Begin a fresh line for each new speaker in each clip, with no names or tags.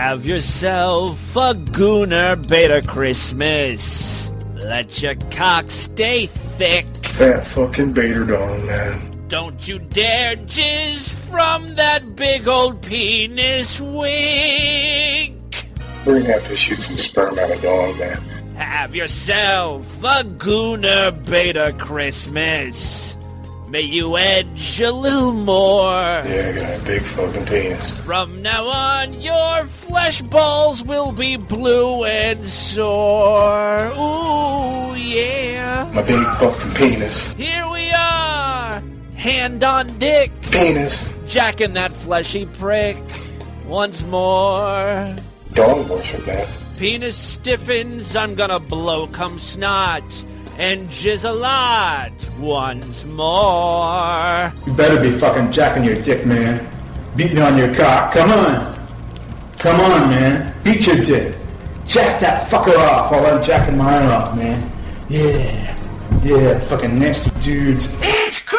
Have yourself a Gooner Beta Christmas. Let your cock stay thick.
Fat fucking Bader dong, man.
Don't you dare jizz from that big old penis wink.
We're gonna have to shoot some sperm out of dong, man.
Have yourself a Gooner Beta Christmas. May you edge a little more.
Yeah, I got a big fucking penis.
From now on, your flesh balls will be blue and sore. Ooh, yeah.
My big fucking penis.
Here we are. Hand on dick.
Penis.
Jacking that fleshy prick. Once more.
Dog worship that.
Penis stiffens, I'm gonna blow cum snot. And jizz a lot once more.
You better be fucking jacking your dick, man. Beating on your cock. Come on. Come on, man. Beat your dick. Jack that fucker off while I'm jacking mine off, man. Yeah. Yeah, fucking nasty dudes.
It's Christmas!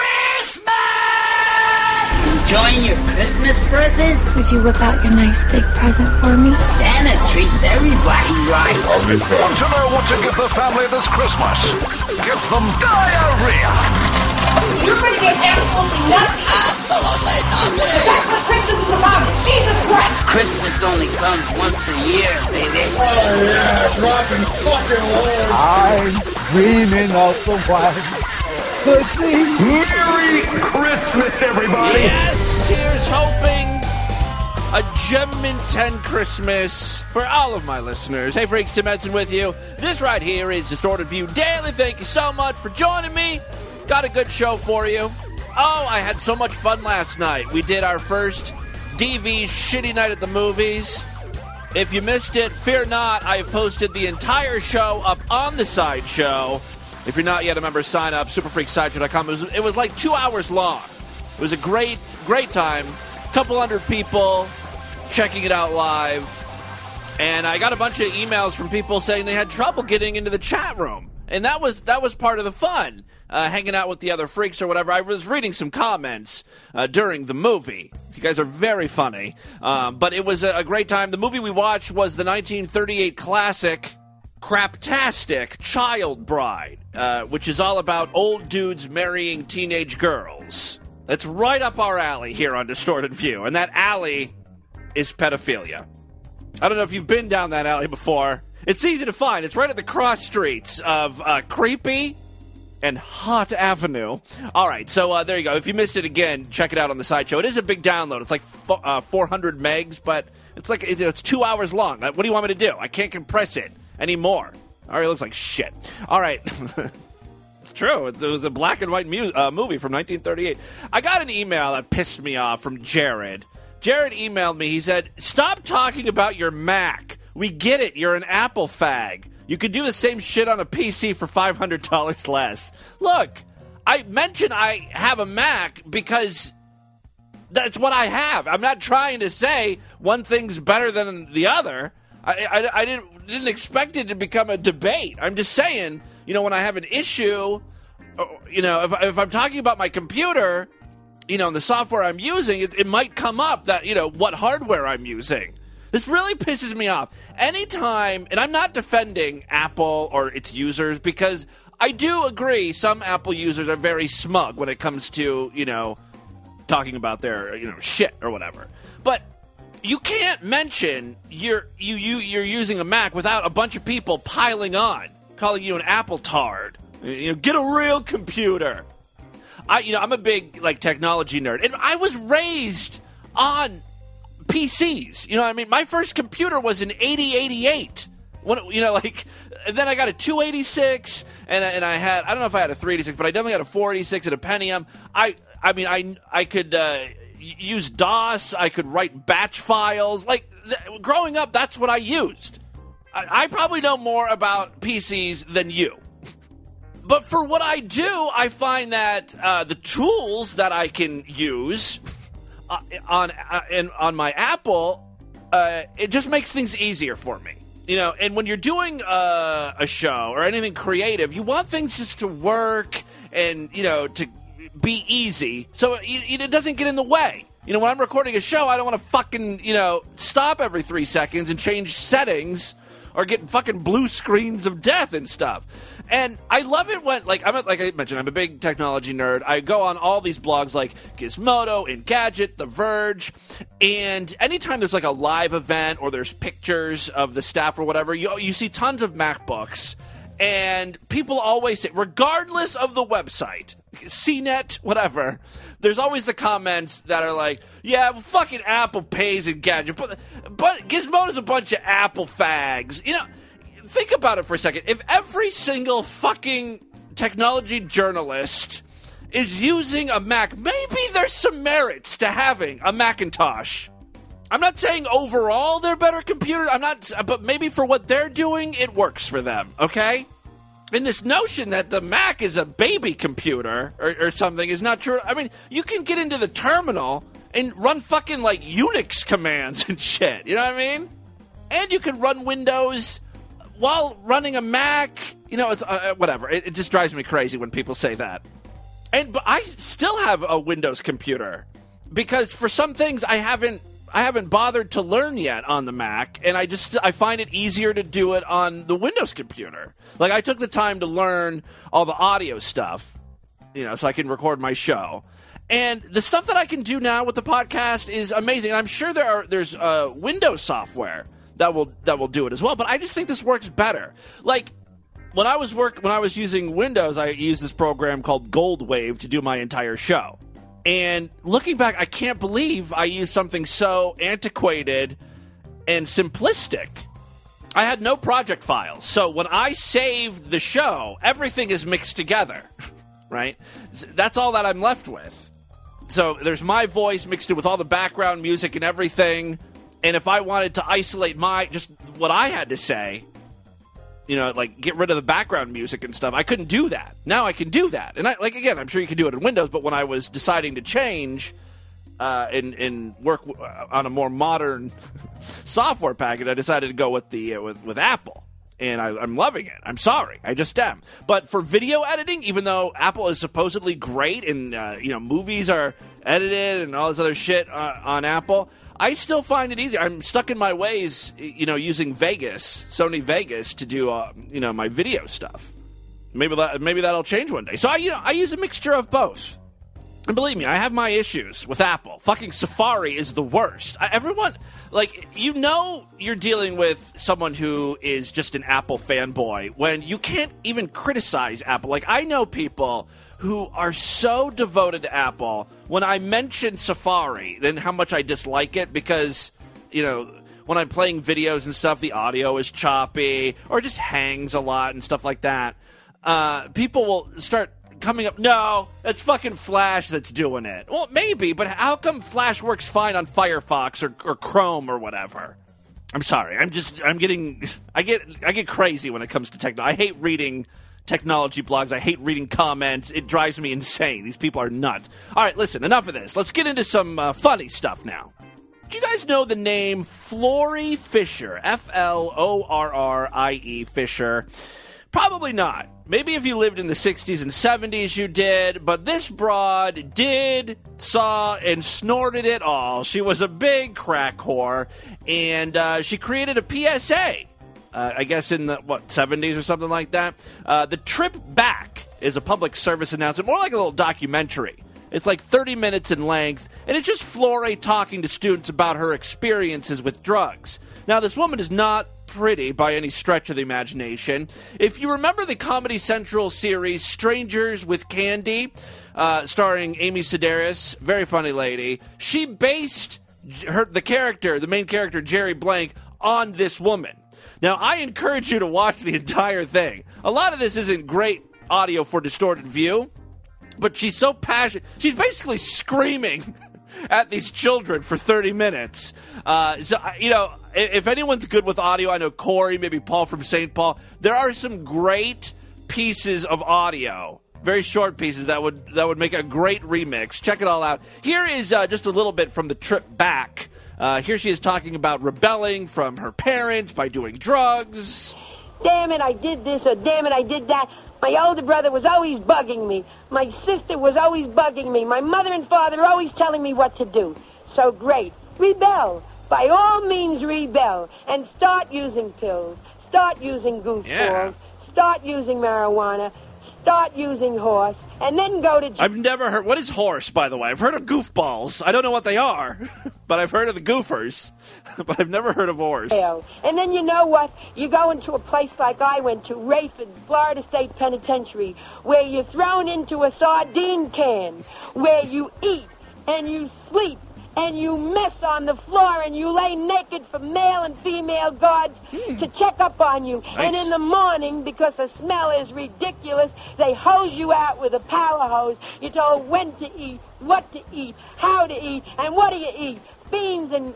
Enjoying your Christmas present?
Would you whip out your nice big present for me?
Santa treats everybody right.
Want to know what to give the family this Christmas? Give them diarrhea.
You're gonna get absolutely nuts.
Absolutely nothing.
That's what Christmas is about. Jesus Christ.
Christmas only comes once a year, baby.
Oh, yeah, dropping fucking loads.
I'm dreaming of some white pussy.
Merry Christmas, everybody!
Yes, here's hoping a Gem in 10 Christmas for all of my listeners. Hey, freaks, Tim Edson with you. This right here is Distorted View Daily. Thank you so much for joining me. Got a good show for you. Oh, I had so much fun last night. We did our first DV Shitty Night at the Movies. If you missed it, fear not. I have posted the entire show up on the Sideshow. If you're not yet a member, sign up, superfreaksideshow.com. It was like 2 hours long. It was a great time. Couple hundred people checking it out live. And I got a bunch of emails from people saying they had trouble getting into the chat room. And that was part of the fun, hanging out with the other freaks or whatever. I was reading some comments during the movie. You guys are very funny. But it was a great time. The movie we watched was the 1938 classic Craptastic Child Bride, which is all about old dudes marrying teenage girls. That's right up our alley here on Distorted View, and that alley is pedophilia. I don't know if you've been down that alley before. It's easy to find. It's right at the cross streets of Creepy and Hot Avenue. All right, so there you go. If you missed it again, check it out on the Sideshow. It is a big download. It's like 400 megs, but it's 2 hours long. What do you want me to do? I can't compress it anymore. All right, it looks like shit. All right. It's true. It was a black and white movie from 1938. I got an email that pissed me off from Jared. Jared emailed me. He said, "Stop talking about your Mac. We get it. You're an Apple fag. You could do the same shit on a PC for $500 less." Look, I mentioned I have a Mac because that's what I have. I'm not trying to say one thing's better than the other. I didn't expect it to become a debate. I'm just saying, when I have an issue, if I'm talking about my computer, and the software I'm using, it might come up that, what hardware I'm using. This really pisses me off. Anytime, and I'm not defending Apple or its users, because I do agree some Apple users are very smug when it comes to, talking about their, shit or whatever. But you can't mention you're using a Mac without a bunch of people piling on, calling you an Apple tard. Get a real computer. I'm a big technology nerd, and I was raised on PCs. You know what I mean? My first computer was an 8088. And then I got a 286, and I had, I don't know if I had a 386, but I definitely had a 486 and a Pentium. I could use DOS. I could write batch files. Growing up, that's what I used. I probably know more about PCs than you. But for what I do, I find that the tools that I can use on my Apple, it just makes things easier for me. And when you're doing a show or anything creative, you want things just to work and, to be easy so it doesn't get in the way. You know, when I'm recording a show, I don't want to fucking, stop every 3 seconds and change settings or get fucking blue screens of death and stuff. And I love it when, like I mentioned, I'm a big technology nerd. I go on all these blogs like Gizmodo, Engadget, The Verge, and anytime there's like a live event or there's pictures of the staff or whatever, you see tons of MacBooks. And people always say, regardless of the website, CNET, whatever, there's always the comments that are like, yeah, well, fucking Apple pays Engadget, but Gizmodo's a bunch of Apple fags. You know, think about it for a second. If every single fucking technology journalist is using a Mac, maybe there's some merits to having a Macintosh. I'm not saying overall they're better computers. But maybe for what they're doing, it works for them, okay? And this notion that the Mac is a baby computer or something is not true. I mean, you can get into the terminal and run fucking, like, Unix commands and shit. You know what I mean? And you can run Windows while running a Mac. You know, it's whatever. It just drives me crazy when people say that. But I still have a Windows computer because for some things I haven't bothered to learn yet on the Mac, and I find it easier to do it on the Windows computer. Like, I took the time to learn all the audio stuff, so I can record my show. And the stuff that I can do now with the podcast is amazing. And I'm sure there's Windows software that will do it as well, but I just think this works better. Like, when I was using Windows, I used this program called Goldwave to do my entire show. And looking back, I can't believe I used something so antiquated and simplistic. I had no project files. So when I saved the show, everything is mixed together, right? That's all that I'm left with. So there's my voice mixed in with all the background music and everything. And if I wanted to isolate just what I had to say, like get rid of the background music and stuff, I couldn't do that. Now I can do that. And again, I'm sure you can do it in Windows, but when I was deciding to change and work on a more modern software package, I decided to go with with Apple. And I'm loving it. I'm sorry. I just am. But for video editing, even though Apple is supposedly great and, movies are edited and all this other shit on Apple, I still find it easy. I'm stuck in my ways, using Sony Vegas to do, my video stuff. Maybe that'll change one day. So I use a mixture of both. And believe me, I have my issues with Apple. Fucking Safari is the worst. Everyone, you're dealing with someone who is just an Apple fanboy when you can't even criticize Apple. Like, I know people who are so devoted to Apple. When I mention Safari, then how much I dislike it because, when I'm playing videos and stuff, the audio is choppy or just hangs a lot and stuff like that. People will start coming up, no, it's fucking Flash that's doing it. Well, maybe, but how come Flash works fine on Firefox or Chrome or whatever? I'm sorry. I get crazy when it comes to technology. I hate reading technology blogs. I hate reading comments. It drives me insane. These people are nuts. All right, listen, enough of this. Let's get into some funny stuff now. Do you guys know the name Florrie Fisher? Florrie Fisher. Probably not. Maybe if you lived in the 60s and 70s, you did. But this broad did, saw, and snorted it all. She was a big crack whore. And she created a PSA. I guess in the, 70s or something like that. The Trip Back is a public service announcement, more like a little documentary. It's like 30 minutes in length, and it's just Florrie talking to students about her experiences with drugs. Now, this woman is not pretty by any stretch of the imagination. If you remember the Comedy Central series Strangers with Candy, starring Amy Sedaris, very funny lady, she based the main character, Jerry Blank, on this woman. Now, I encourage you to watch the entire thing. A lot of this isn't great audio for distorted view, but she's so passionate. She's basically screaming at these children for 30 minutes. If anyone's good with audio, I know Corey, maybe Paul from St. Paul, there are some great pieces of audio, very short pieces that would make a great remix. Check it all out. Here is just a little bit from the Trip Back. Here she is talking about rebelling from her parents by doing drugs.
Damn it, I did this, or damn it, I did that. My older brother was always bugging me. My sister was always bugging me. My mother and father were always telling me what to do. so great. Rebel. By all means, rebel. And start using pills. Start using goofballs.
Yeah.
Start using marijuana. Start using horse. And then go to jail.
I've never heard... What is horse, by the way? I've heard of goofballs. I don't know what they are, but I've heard of the goofers. But I've never heard of horse.
And then you know what? You go into a place like I went to, Rayford, Florida State Penitentiary, where you're thrown into a sardine can, where you eat and you sleep and you mess on the floor and you lay naked for male and female guards to check up on you.
Nice.
And in the morning, because the smell is ridiculous, they hose you out with a power hose. You're told when to eat, what to eat, how to eat, and what do you eat? Beans and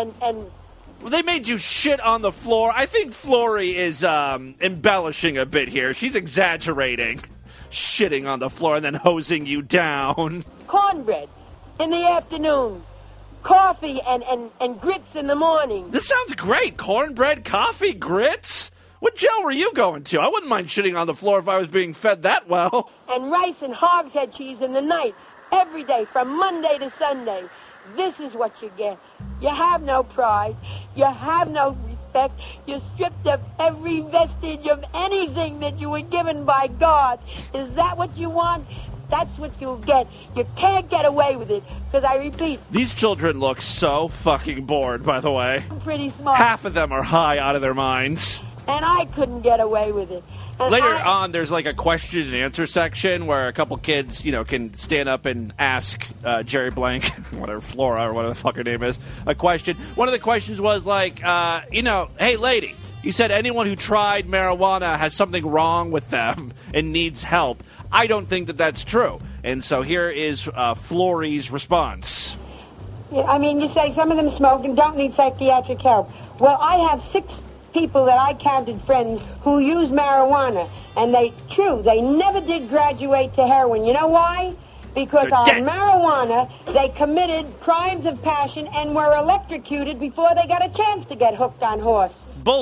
Well, they made you shit on the floor. I think Flory is embellishing a bit here. She's exaggerating. Shitting on the floor and then hosing you down.
cornbread in the afternoon. Coffee and grits in the morning.
This sounds great. Cornbread, coffee, grits? What jail were you going to? I wouldn't mind shitting on the floor if I was being fed that well.
And rice and hogshead cheese in the night. Every day, from Monday to Sunday. This is what you get. You have no pride. You have no respect. You're stripped of every vestige of anything that you were given by God. Is that what you want? That's what you'll get. You can't get away with it. Because I repeat,
These children look so fucking bored, by the way.
I'm pretty smart.
Half of them are high out of their minds.
And I couldn't get away with it. And
Later on, there's like a question and answer section where a couple kids, can stand up and ask Jerry Blank, whatever, Flora or whatever the fuck her name is, a question. One of the questions was like, hey, lady, you said anyone who tried marijuana has something wrong with them and needs help. I don't think that that's true. And so here is Flory's response.
Yeah, I mean, you say some of them smoke and don't need psychiatric help. Well, I have 6 people that I counted friends who use marijuana, and they never did graduate to heroin. You know why? Because on marijuana, they committed crimes of passion and were electrocuted before they got a chance to get hooked on horse.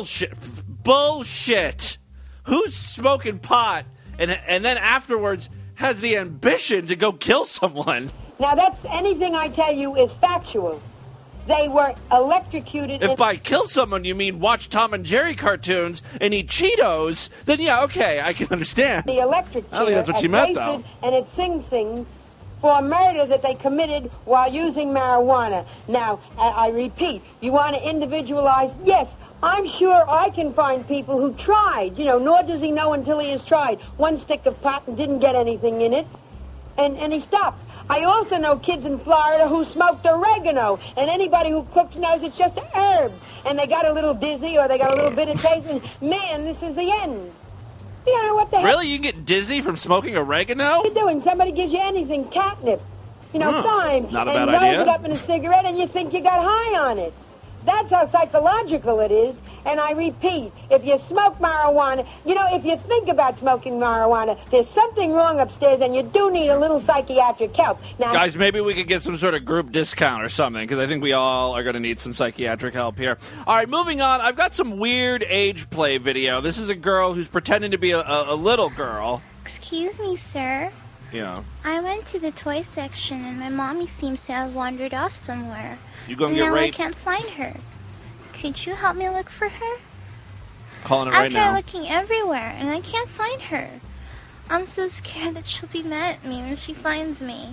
Bullshit. Who's smoking pot and then afterwards has the ambition to go kill someone?
Now, that's anything I tell you is factual. They were electrocuted.
If by kill someone you mean watch Tom and Jerry cartoons and eat Cheetos, then yeah, okay, I can understand.
The electric chair
I don't think that's what you meant, though.
And at Sing Sing for murder that they committed while using marijuana. Now, I repeat, you want to individualize? Yes, I'm sure I can find people who tried. Nor does he know until he has tried. 1 stick of pot and didn't get anything in it, and he stopped. I also know kids in Florida who smoked oregano, and anybody who cooks knows it's just a herb. And they got a little dizzy or they got a little bit of taste, and man, this is the end. What the hell?
Really? You can get dizzy from smoking oregano?
What are you doing? Somebody gives you anything, catnip, thyme,
not a
and
bad
rolls
idea.
it up in a cigarette, and you think you got high on it. That's how psychological it is. And I repeat, if you smoke marijuana, if you think about smoking marijuana, there's something wrong upstairs and you do need a little psychiatric help. Now,
guys, maybe we could get some sort of group discount or something, because I think we all are going to need some psychiatric help here. All right, moving on. I've got some weird age play video. This is a girl who's pretending to be a little girl.
Excuse me, sir.
Yeah.
I went to the toy section and my mommy seems to have wandered off somewhere.
You gonna
and
get
now
raped?
I can't find her. Could you help me look for her?
Calling it
I've
right
tried
now.
looking everywhere and I can't find her. I'm so scared that she'll be mad at me when she finds me.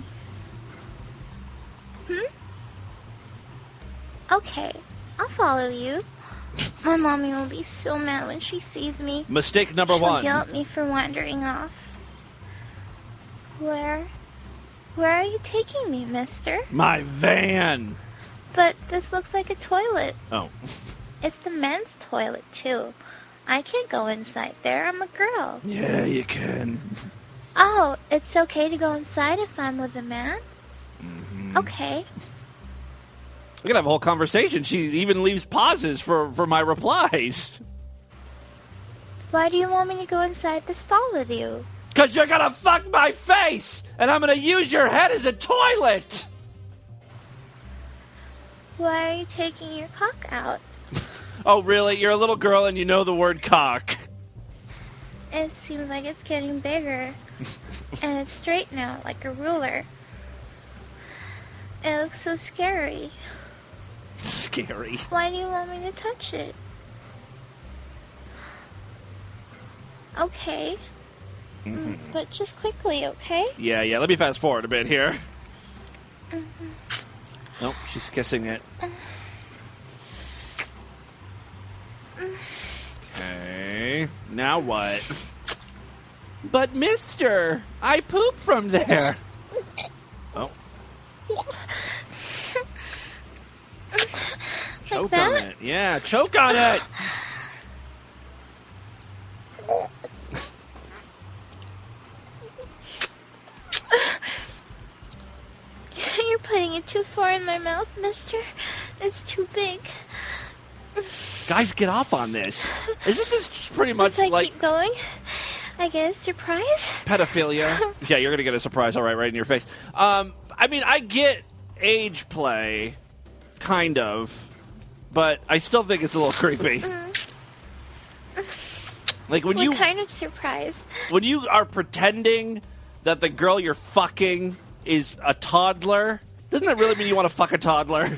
Okay, I'll follow you. My mommy will be so mad when she sees me.
Mistake number
She'll
1.
yell at me for wandering off. Where are you taking me, mister?
My van.
But this looks like a toilet.
Oh.
It's the men's toilet, too. I can't go inside there. I'm a girl.
Yeah, you can.
Oh, it's okay to go inside if I'm with a man?
Mm-hmm.
Okay.
We're going to have a whole conversation. She even leaves pauses for my replies.
Why do you want me to go inside the stall with you?
Because you're going to fuck my face, and I'm going to use your head as a toilet.
Why are you taking your cock out?
Oh, really? You're a little girl and you know the word cock.
It seems like it's getting bigger. And it's straight now, like a ruler. It looks so scary.
Scary.
Why do you want me to touch it? Okay. But just quickly, okay?
Yeah. Let me fast forward a bit here. Nope, she's kissing it. Okay. Now what? But mister, I pooped from there. Oh. Choke on it. Yeah, choke on it.
You're putting it too far in my mouth, mister. It's too big.
Guys, get off on this. Isn't this pretty much
if I
like...
keep going, I get a surprise?
Pedophilia. Yeah, you're going to get a surprise, all right in your face. I mean, I get age play, kind of, but I still think it's a little creepy. Like when
what kind of surprise?
When you are pretending that the girl you're fucking is a toddler, doesn't that really mean you want to fuck a toddler?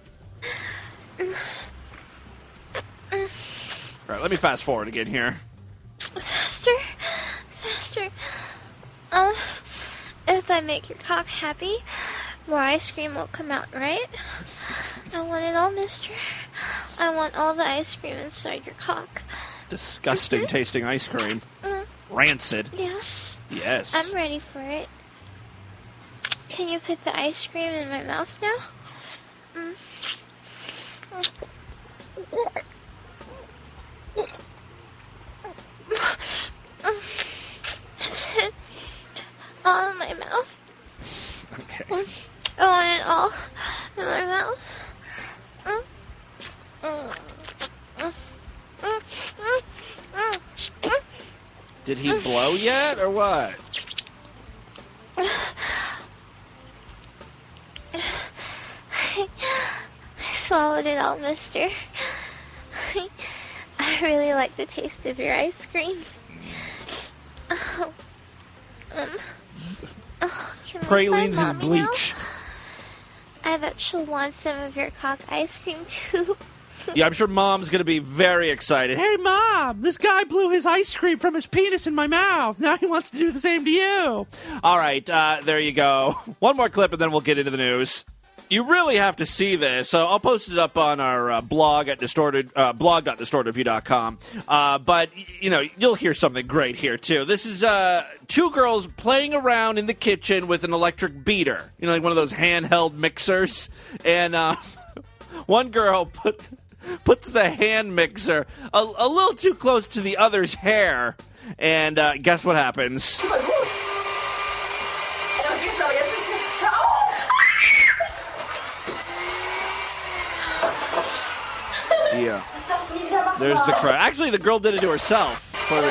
All right, let me fast forward again here.
Faster. If I make your cock happy, more ice cream will come out, right? I want it all, mister. I want all the ice cream inside your cock.
Disgusting tasting ice cream. Rancid.
Yes.
Yes.
I'm ready for it. Can you put the ice cream in my mouth now? That's it. All in my mouth.
Okay.
I want it all in my mouth.
Did he blow yet, or what?
I swallowed it all, mister. I really like the taste of your ice cream. Can
Pralines and bleach.
Now? I bet she'll want some of your cock ice cream, too.
Yeah, I'm sure Mom's going to be very excited. Hey, Mom, this guy blew his ice cream from his penis in my mouth. Now he wants to do the same to you. All right, there you go. One more clip, and then we'll get into the news. You really have to see this, so I'll post it up on our blog at blog.distortedview.com. But, you know, you'll hear something great here, too. This is two girls playing around in the kitchen with an electric beater. You know, like one of those handheld mixers. And one girl puts the hand mixer a little too close to the other's hair. And guess what happens? Yeah. There's the cry. Actually, the girl did it to herself.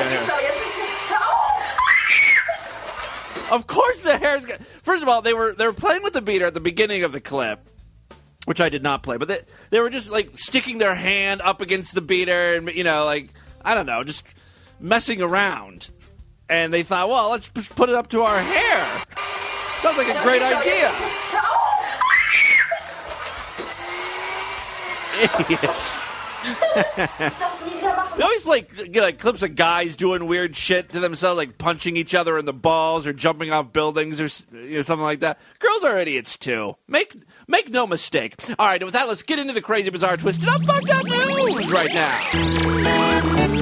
Of course the hair's... First of all, they were playing with the beater at the beginning of the clip, which I did not play, but they were just, like, sticking their hand up against the beater and, you know, like, I don't know, just messing around. And they thought, well, let's just put it up to our hair. Sounds like a great idea. Idiots. We always play clips of guys doing weird shit to themselves, like punching each other in the balls or jumping off buildings or something like that. Girls are idiots too. Make no mistake. All right, and with that, let's get into the crazy, bizarre, twisted up, fucked up news right now.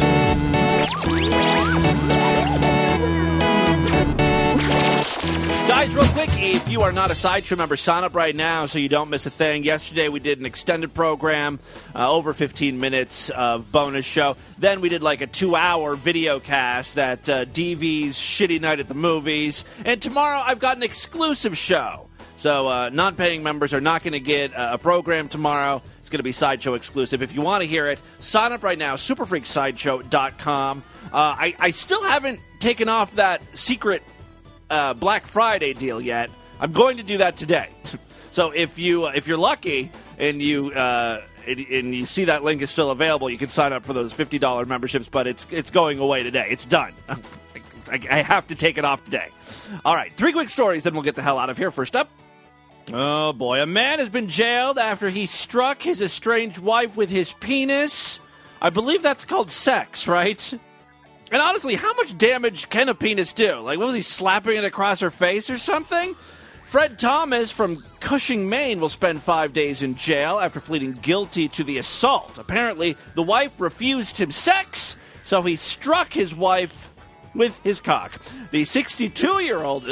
Guys, real quick, if you are not a Sideshow member, sign up right now so you don't miss a thing. Yesterday we did an extended program, over 15 minutes of bonus show. Then we did like a 2-hour video cast that DV's Shitty Night at the Movies. And tomorrow I've got an exclusive show. So non-paying members are not going to get a program tomorrow. It's going to be Sideshow exclusive. If you want to hear it, sign up right now, superfreaksideshow.com. I still haven't taken off that secret Black Friday deal yet. I'm going to do that today. So if you're lucky and you see that link is still available, you can sign up for those $50 memberships. But it's going away today. It's done. I have to take it off today. All right, 3 quick stories, then we'll get the hell out of here. First up, Oh, boy. A man has been jailed after he struck his estranged wife with his penis. I believe that's called sex, right? And honestly, how much damage can a penis do? Like, what was he, slapping it across her face or something? Fred Thomas from Cushing, Maine will spend 5 days in jail after pleading guilty to the assault. Apparently, the wife refused him sex, so he struck his wife with his cock. The 62-year-old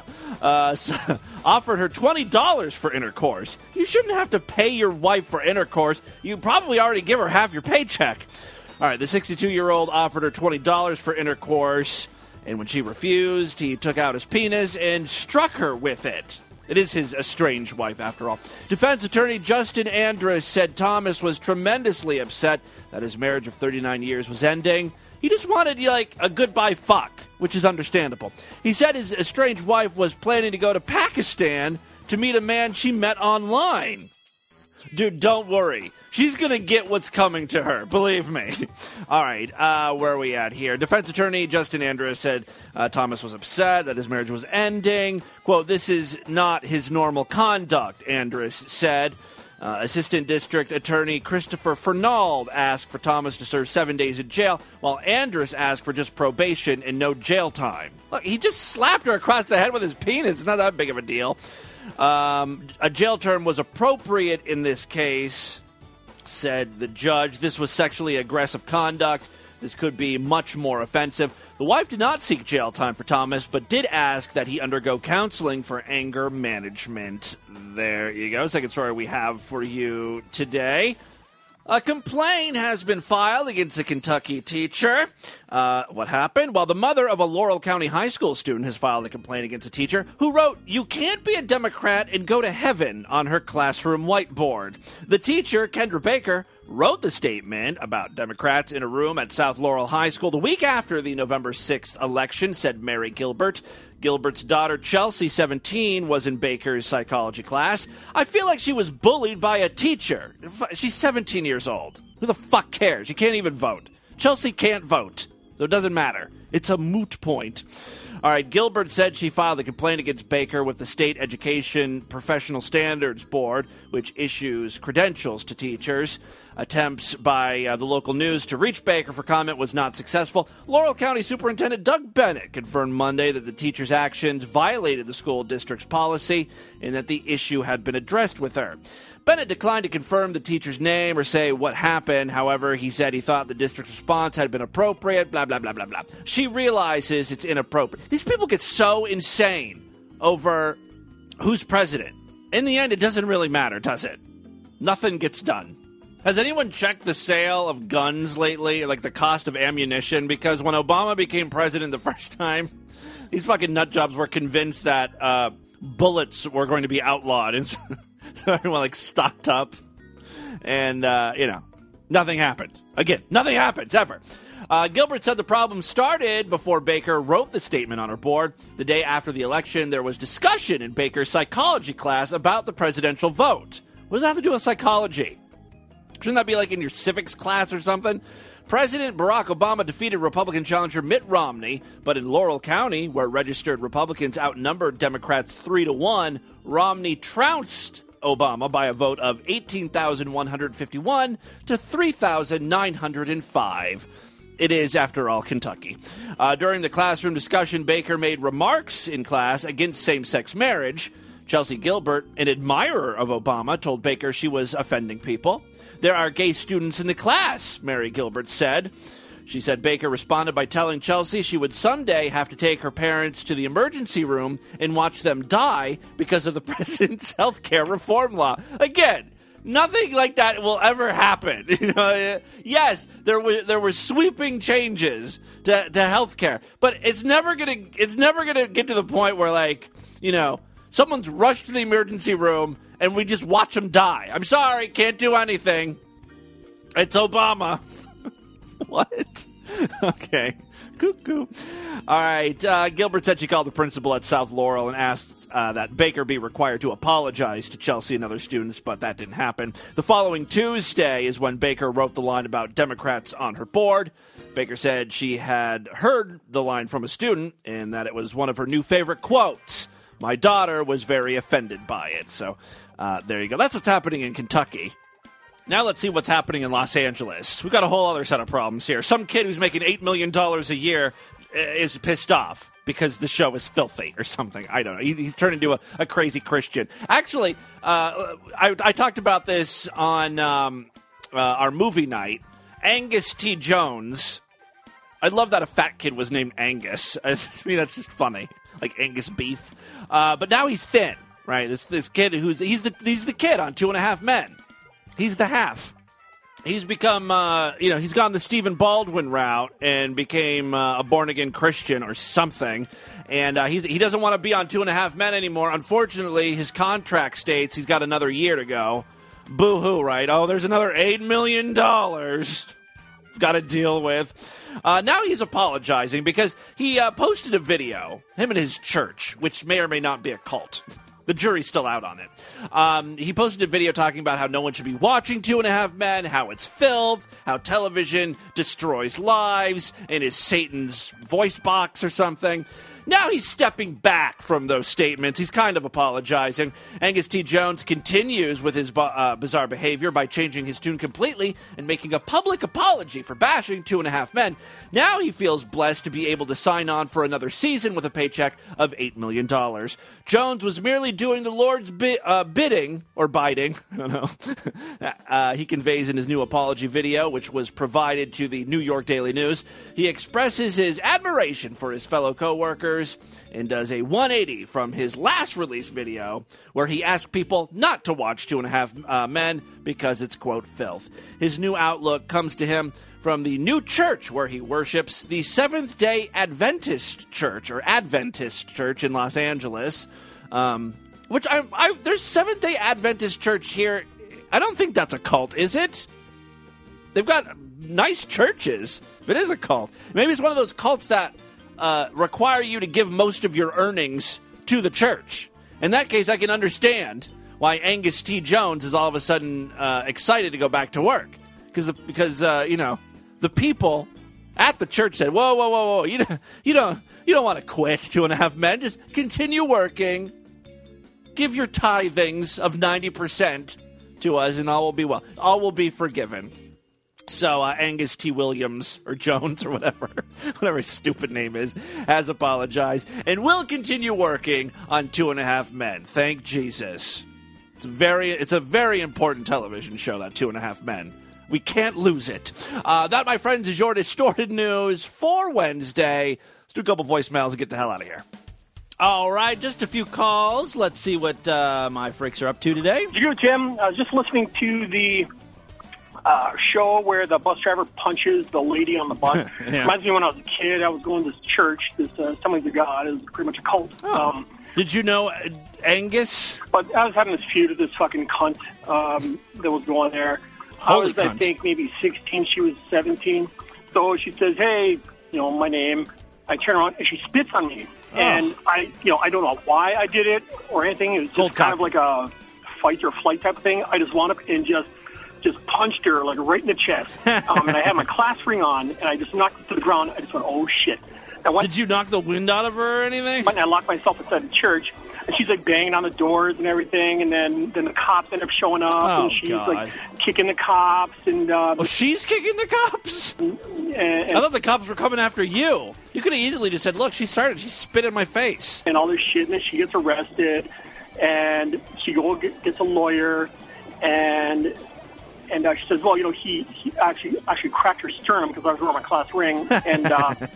offered her $20 for intercourse. You shouldn't have to pay your wife for intercourse. You probably already give her half your paycheck. All right, the 62-year-old offered her $20 for intercourse, and when she refused, he took out his penis and struck her with it. It is his estranged wife, after all. Defense attorney Justin Andrus said Thomas was tremendously upset that his marriage of 39 years was ending. He just wanted, like, a goodbye fuck, which is understandable. He said his estranged wife was planning to go to Pakistan to meet a man she met online. Dude, don't worry. She's going to get what's coming to her, believe me. All right, where are we at here? Defense attorney Justin Andrus said Thomas was upset that his marriage was ending. Quote, "This is not his normal conduct," Andrus said. Assistant District Attorney Christopher Fernald asked for Thomas to serve 7 days in jail, while Andrus asked for just probation and no jail time. Look, he just slapped her across the head with his penis. It's not that big of a deal. A jail term was appropriate in this case, said the judge. This was sexually aggressive conduct. This could be much more offensive. The wife did not seek jail time for Thomas, but did ask that he undergo counseling for anger management. There you go. Second story we have for you today. A complaint has been filed against a Kentucky teacher. What happened? Well, the mother of a Laurel County High School student has filed a complaint against a teacher who wrote, "You can't be a Democrat and go to heaven" on her classroom whiteboard. The teacher, Kendra Baker, wrote the statement about Democrats in a room at South Laurel High School the week after the November 6th election, said Mary Gilbert. Gilbert's daughter, Chelsea, 17, was in Baker's psychology class. "I feel like she was bullied by a teacher." She's 17 years old. Who the fuck cares? You can't even vote. Chelsea can't vote, so it doesn't matter. It's a moot point. All right, Gilbert said she filed a complaint against Baker with the State Education Professional Standards Board, which issues credentials to teachers. Attempts by the local news to reach Baker for comment was not successful. Laurel County Superintendent Doug Bennett confirmed Monday that the teacher's actions violated the school district's policy and that the issue had been addressed with her. Bennett declined to confirm the teacher's name or say what happened. However, he said he thought the district's response had been appropriate, blah, blah, blah, blah, blah. She realizes it's inappropriate. These people get so insane over who's president. In the end, it doesn't really matter, does it? Nothing gets done. Has anyone checked the sale of guns lately, like the cost of ammunition? Because when Obama became president the first time, these fucking nutjobs were convinced that bullets were going to be outlawed, and so everyone like stocked up, and nothing happened. Again, nothing happens ever. Gilbert said the problem started before Baker wrote the statement on her board. The day after the election, there was discussion in Baker's psychology class about the presidential vote. What does that have to do with psychology? Shouldn't that be like in your civics class or something? President Barack Obama defeated Republican challenger Mitt Romney, but in Laurel County, where registered Republicans outnumbered Democrats 3-1, Romney trounced Obama by a vote of 18,151 to 3,905. It is, after all, Kentucky. During the classroom discussion, Baker made remarks in class against same-sex marriage. Chelsea Gilbert, an admirer of Obama, told Baker she was offending people. "There are gay students in the class," Mary Gilbert said. She said Baker responded by telling Chelsea she would someday have to take her parents to the emergency room and watch them die because of the president's health care reform law. Again, nothing like that will ever happen. Yes, there were sweeping changes to health care, but it's never gonna get to the point where someone's rushed to the emergency room and we just watch them die. I'm sorry, can't do anything. It's Obama. What? Okay. Cuckoo. All right. Gilbert said she called the principal at South Laurel and asked that Baker be required to apologize to Chelsea and other students, but that didn't happen. The following Tuesday is when Baker wrote the line about Democrats on her board. Baker said she had heard the line from a student and that it was one of her new favorite quotes. my daughter was very offended by it. So there you go. That's what's happening in Kentucky. Now let's see what's happening in Los Angeles. We've got a whole other set of problems here. Some kid who's making $8 million a year is pissed off because the show is filthy or something. I don't know. He's turned into a crazy Christian. Actually, I talked about this on our movie night. Angus T. Jones. I love that a fat kid was named Angus. I mean, that's just funny. Like Angus beef. But now he's thin, right? This kid he's the kid on 2.5 Men. He's the half. He's become, he's gone the Stephen Baldwin route and became a born-again Christian or something. And he doesn't want to be on 2.5 Men anymore. Unfortunately, his contract states he's got another year to go. Boo-hoo, right? Oh, there's another $8 million got to deal with. Now he's apologizing because he posted a video, him and his church, which may or may not be a cult. The jury's still out on it. He posted a video talking about how no one should be watching 2.5 Men, how it's filth, how television destroys lives, and is Satan's voice box or something. Now he's stepping back from those statements. He's kind of apologizing. Angus T. Jones continues with his bizarre behavior by changing his tune completely and making a public apology for bashing 2.5 Men. Now he feels blessed to be able to sign on for another season with a paycheck of $8 million. Jones was merely doing the Lord's bidding, or biding, I don't know. He conveys in his new apology video, which was provided to the New York Daily News. He expresses his admiration for his fellow co-workers and does a 180 from his last release video where he asked people not to watch 2.5 Men because it's, quote, filth. His new outlook comes to him from the new church where he worships, the Seventh-day Adventist Church, or Adventist Church in Los Angeles, which there's Seventh-day Adventist Church here. I don't think that's a cult, is it? They've got nice churches. It is a cult. Maybe it's one of those cults that require you to give most of your earnings to the church. In that case, I can understand why Angus T. Jones is all of a sudden excited to go back to work. Because the people at the church said, whoa, you don't want to quit 2.5 Men. Just continue working. Give your tithings of 90% to us, and all will be well. All will be forgiven. So Angus T. Williams, or Jones, or whatever his stupid name is, has apologized and will continue working on 2.5 Men. Thank Jesus. It's a very important television show, that 2.5 Men. We can't lose it. That, my friends, is your Distorted News for Wednesday. Let's do a couple voicemails and get the hell out of here. All right, just a few calls. Let's see what my freaks are up to today.
You, Tim. I was just listening to the show where the bus driver punches the lady on the bus.
Yeah.
Reminds me when I was a kid, I was going to this church, this Assemblies of God. It was pretty much a cult.
Oh. Did you know Angus?
But I was having this feud with this fucking cunt that was going there.
Holy
cunt. I think, maybe 16. She was 17. So she says, hey, my name. I turn around, and she spits on me. Oh. And I don't know why I did it or anything. It was just kind of like a fight or flight type of thing. I just wound up and just punched her, like, right in the chest. And I had my class ring on, and I just knocked it to the ground. I just went, oh, shit.
Did you knock the wind out of her or anything?
And I locked myself inside the church, and she's, like, banging on the doors and everything, and then the cops end up showing up, and she's, like, kicking the cops. And
she's kicking the cops? I thought the cops were coming after you. You could have easily just said, look, she spit in my face.
And all this shit, and then she gets arrested, and she gets a lawyer, and she says, well, he actually cracked her sternum because I was wearing my class ring, and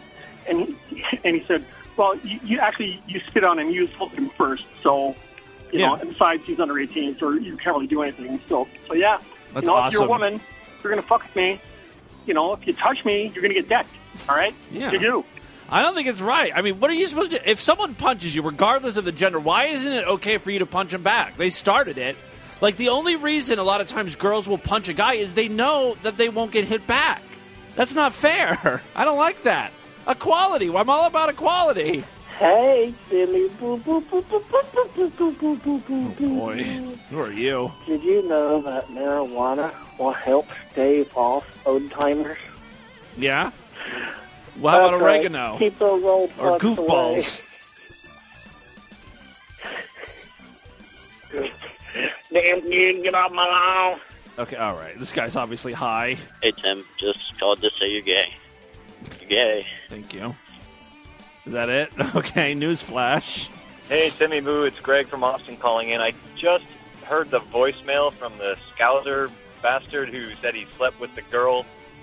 and he said, well, you spit on him, you assaulted him first, so and besides, he's under 18, so you can't really do anything. So yeah,
that's awesome.
If you're a woman, you're gonna fuck with me. If you touch me, you're gonna get decked. All right,
yeah.
You do.
I don't think it's right. I mean, what are you supposed to do? If someone punches you, regardless of the gender, why isn't it okay for you to punch them back? They started it. Like, the only reason a lot of times girls will punch a guy is they know that they won't get hit back. That's not fair. I don't like that. Equality. I'm all about equality.
Hey, Billy. Boo, boo, boo, boo, boo, boo, boo, boo, boo, boo, boo.
Boy, who are you?
Did you know that marijuana will help stave off old-timers?
Yeah? Well, how about oregano?
Keep those old
or
fucks
goofballs?
Away. Damn, you get off my lawn.
Okay, all right. This guy's obviously high.
Hey, Tim, just called to say you're gay. You're gay.
Thank you. Is that it? Okay, newsflash.
Hey, Timmy Boo, it's Greg from Austin calling in. I just heard the voicemail from the Scouser bastard who said he slept with the girl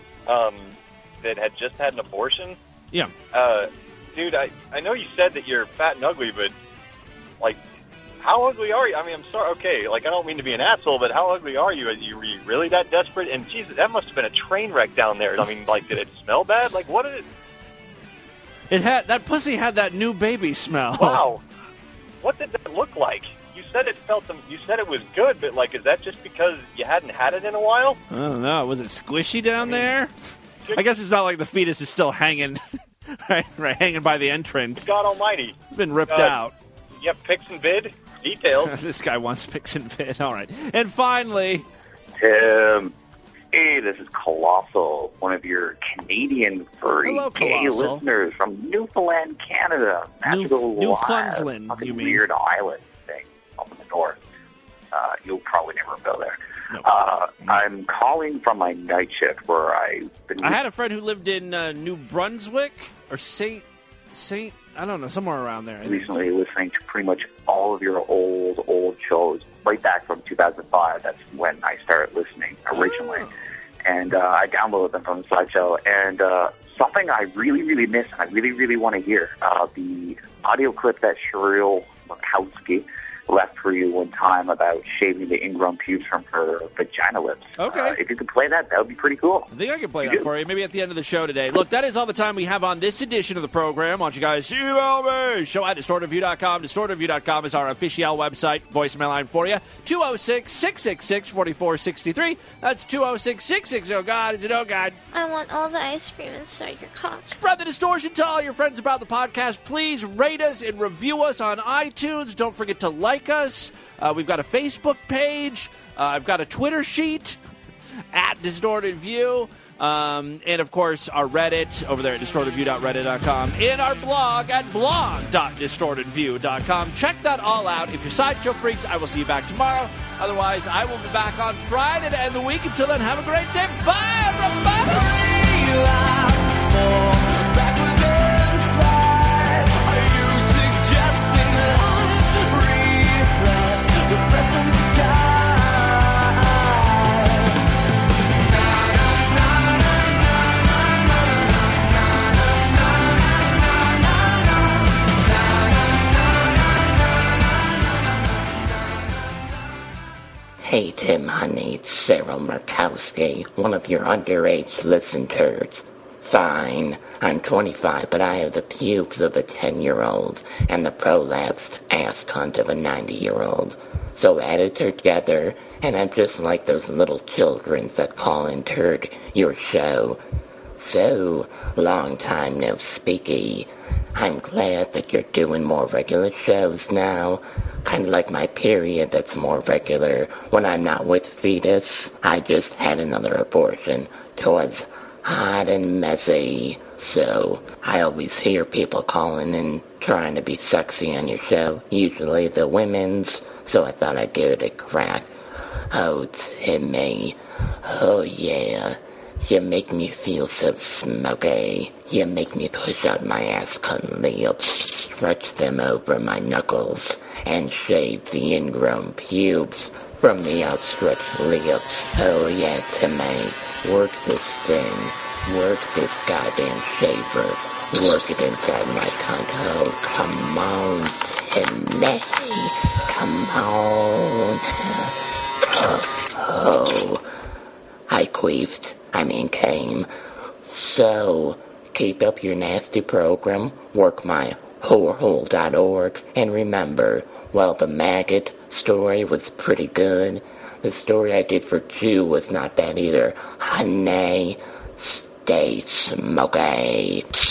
that had just had an abortion.
Yeah.
Dude, I know you said that you're fat and ugly, but, like, how ugly are you? I mean, I'm sorry, okay, like, I don't mean to be an asshole, but how ugly are you? Are you really that desperate? And, Jesus, that must have been a train wreck down there. I mean, like, did it smell bad? Like, what did it...
That pussy had that new baby smell.
Wow. What did that look like? You said you said it was good, but, like, is that just because you hadn't had it in a while?
I don't know. Was it squishy down there? I guess it's not like the fetus is still hanging, right, hanging by the entrance.
God almighty.
It's been ripped out.
You have pics and vid? Details.
This guy wants pics and vid. All right. And finally...
Tim, hey, this is Colossal, one of your Canadian furry gay listeners from Newfoundland, Canada.
Newfoundland,
Fucking
you mean?
Weird island thing up in the north. You'll probably never go there.
No.
I'm calling from my night shift where I've been...
I had a friend who lived in New Brunswick or Saint, I don't know, somewhere around there.
Recently listening to pretty much all of your old shows, right back from 2005. That's when I started listening originally.
Oh.
And I downloaded them from the slideshow. And something I really, really miss and I really, really want to hear, the audio clip that Cheryl Murkowski left for you one time about shaving the ingrown pubes from her vagina lips.
Okay.
If you could play that would be pretty cool.
I think I can play that for you, maybe at the end of the show today. Look, that is all the time we have on this edition of the program. Why don't you guys email me? Show at distortedview.com. Distortedview.com is our official website. Voicemail line for you. 206-666-4463. That's 206-660. Oh, God. Is it oh, God?
I want all the ice cream inside your cock.
Spread the distortion. Tell all your friends about the podcast. Please rate us and review us on iTunes. Don't forget to like us. We've got a Facebook page. I've got a Twitter sheet at Distorted View. And, of course, our Reddit over there at distortedview.reddit.com and our blog at blog.distortedview.com. Check that all out. If you're Sideshow Freaks, I will see you back tomorrow. Otherwise, I will be back on Friday to end the week. Until then, have a great day. Bye, everybody!
Hey Tim, honey, it's Cheryl Murkowski, one of your underage listeners. Fine, I'm 25, but I have the pubes of a 10-year-old and the prolapsed ass cunt of a 90-year-old. So add it together, and I'm just like those little children that call and heard your show. So, long time no speaky. I'm glad that you're doing more regular shows now. Kind of like my period that's more regular when I'm not with fetus. I just had another abortion. 'Twas hot and messy. So, I always hear people calling and trying to be sexy on your show. Usually the women's. So I thought I'd give it a crack. Oh, Timmy. Oh, yeah. You make me feel so smoky. You make me push out my ass-cut lips, stretch them over my knuckles, and shave the ingrown pubes from the outstretched lips. Oh yeah, Timmy. Work this thing. Work this goddamn shaver. Work it inside my cunt. Oh, come on, Timmy. Come on. Oh. I queefed. Came. So, keep up your nasty program, work my whorehole.org, and remember, while the maggot story was pretty good, the story I did for Jew was not bad either. Honey, stay smoky.